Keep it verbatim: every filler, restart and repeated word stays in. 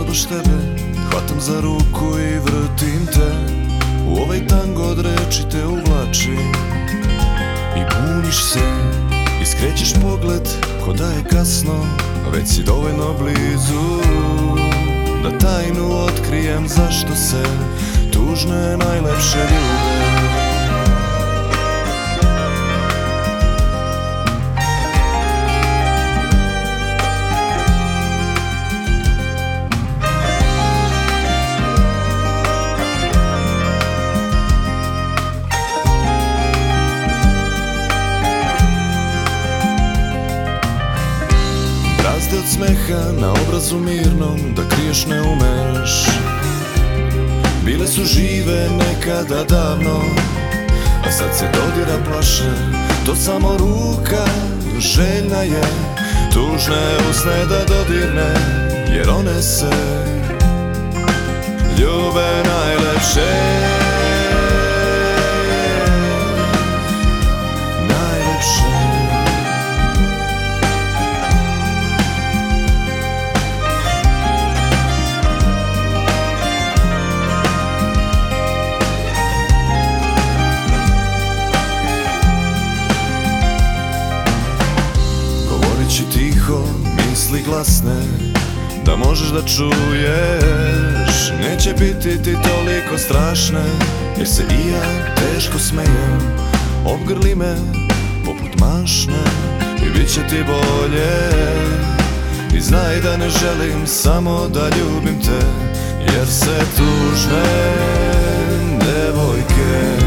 baš tebe, hvatam za ruku i vrtim te. U ovaj tango od reči te uvlačim i buniš se i skrećeš pogled ko da je kasno, a već si dovoljno blizu da tajnu otkrijem zašto se tužne najlepše ljube. Brazde od smeha na obrazu mirnom, da kriješ ne umeš. Bile su žive nekada davno, a sad se dodira plaše. To samo ruka željna je, tužne usne da dodirne, jer one se ljube najlepše. Tiho, misli glasne, da možeš da čuješ. Neće biti ti toliko strašne, jer se i ja teško smejem. Obgrli me poput mašne i bit će ti bolje. I znaj da ne želim samo da ljubim te, jer se tužne devojke